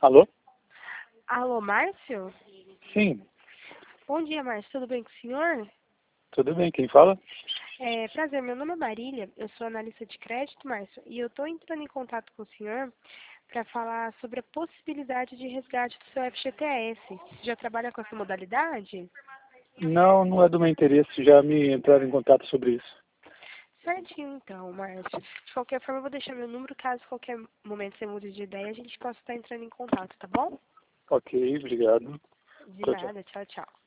Alô? Alô, Márcio? Sim, Bom dia, Márcio. Tudo bem com o senhor? tudo bem, quem fala? Prazer, meu nome é Marília, eu sou analista de crédito, Márcio, e eu estou entrando em contato com o senhor para falar sobre a possibilidade de resgate do seu FGTS. Você já trabalha com essa modalidade? Não, não é do meu interesse, já me entraram em contato sobre isso. Certinho, então, Márcio. De qualquer forma, eu vou deixar meu número, caso qualquer momento você mude de ideia, a gente possa estar entrando em contato, tá bom? Ok, obrigado. De Tchau, tchau. nada, tchau, tchau.